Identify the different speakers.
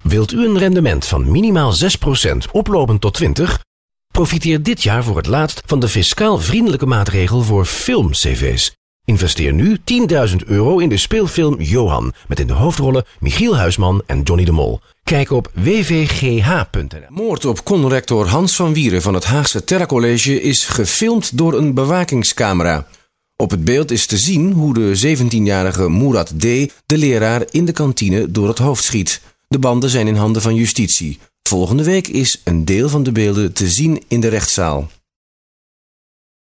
Speaker 1: Wilt u een rendement van minimaal 6% oplopend tot 20%? Profiteer dit jaar voor het laatst van de fiscaal vriendelijke maatregel voor film-cv's. Investeer nu €10.000 in de speelfilm Johan, met in de hoofdrollen Michiel Huisman en Johnny de Mol. Kijk op wvgh.nl. Moord op conrector Hans van Wieren van het Haagse Terra College is gefilmd door een bewakingscamera. Op het beeld is te zien hoe de 17-jarige Murat D. de leraar in de kantine door het hoofd schiet. De banden zijn in handen van justitie. Volgende week is een deel van de beelden te zien in de rechtszaal.